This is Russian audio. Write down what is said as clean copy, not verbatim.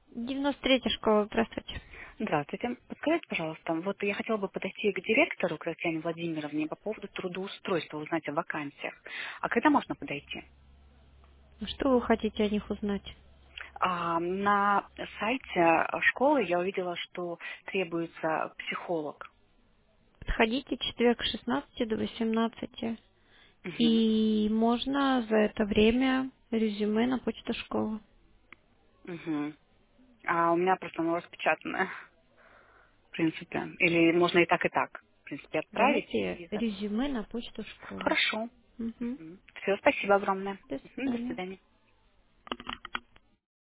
93-я школа, здравствуйте. Здравствуйте. Подскажите, пожалуйста, вот я хотела бы подойти к директору, к Татьяне Владимировне, по поводу трудоустройства, узнать о вакансиях. А когда можно подойти? Что вы хотите о них узнать? На сайте школы я увидела, что требуется психолог. Подходите четверг с 16 до 18. Мгм. И можно за это время резюме на почту школы. Мгм. А у меня просто оно распечатанное, в принципе. Или можно и так, и так. В принципе, отправить Давайте и... резюме на почту школы. Хорошо. Угу. Все, спасибо огромное. До До свидания. свидания.